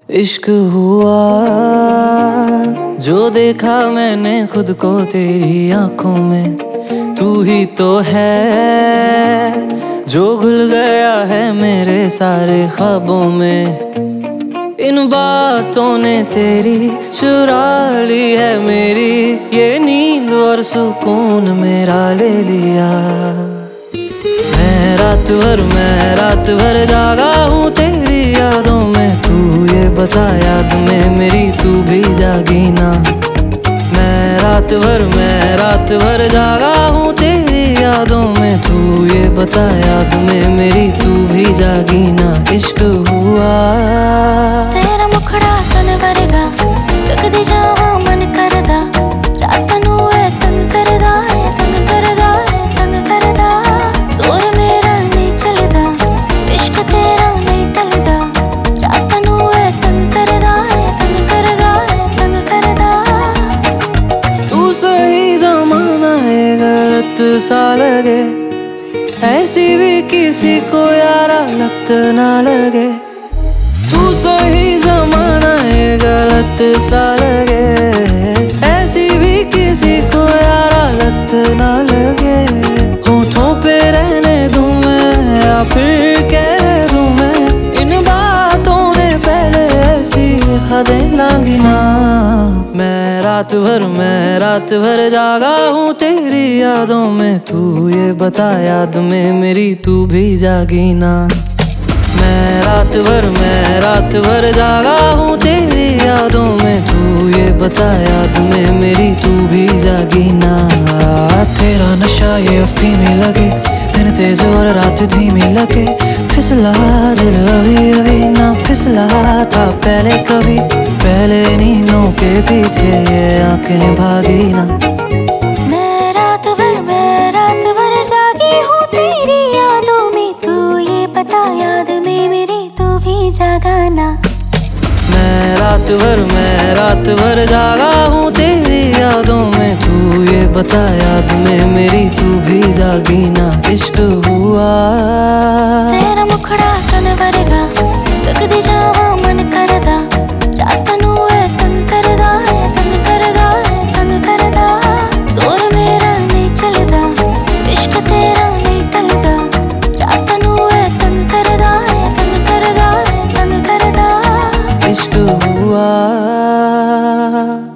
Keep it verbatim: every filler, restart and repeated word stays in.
इश्क हुआ जो देखा मैंने खुद को तेरी आंखों में, तू ही तो है जो घुल गया है मेरे सारे ख्वाबों में। इन बातों ने तेरी चुरा ली है मेरी ये नींद और सुकून मेरा ले लिया। मैं रात भर मैं रात भर जागा हूँ तेरी यादों में, तू ये बता याद में मेरी तू भी जागी ना। मैं रात भर मैं रात भर जागा हूँ तेरी यादों में, तू ये बता याद में मेरी तू भी जागी ना। इश्क हुआ तेरा मुखड़ा सन वरगा तक दी जावा मन करदा, रात नू ए तंग करदा है तंग करदा है तंग करदा। जोर मेरा नहीं चलदा इश्क तेरा नहीं टलदा, रात नू ए तंग करदा है तंग करदा है तंग करदा। तू सही जमाना है गलत सा लगे, ऐसी भी किसी को यारा लत ना लगे। तू सही जमाना है गलत सा लगे, ऐसी भी किसी को यारा लत ना लगे। होठों पे रहने दूं मैं या फिर कह दूं मैं, इन बातों ने पहले ऐसी हदें लांगी ना। मैं रात भर मैं रात भर जागा हूँ तेरी यादों में, तू ये बता याद में मेरी तू भी जागी ना। मैं रात भर मैं रात भर जागा हूँ तेरी यादों में, तू ये बता याद में मेरी तू भी जागी ना। तेरा नशा ये अफीमी लगे, दिन तेज और रात धीमी लगे। फिसला दिल अभी अभी ना फिसला था पहले कभी, पहले नींदों के पीछे ये आंखें भागी ना। मैं रात भर मैं रात भर जागी हूँ तेरी यादों में, तू ये बता याद में मेरी तू भी जागा ना। मैं रात भर मैं रात भर जागा हूँ तेरी यादों में, तू ये बता याद में मेरी तू भी जागी ना। इश्क हुआ तेरा मुखड़ा सन वरगा तक दी जावा मन करदा, रात नू ए तंग करदा है तंग करदा है तंग करदा। जोर मेरा नहीं चलदा इश्क तेरा नहीं टलदा, रात नू ए तंग करदा है तंग करदा है तंग करदा। इश्क हुआ।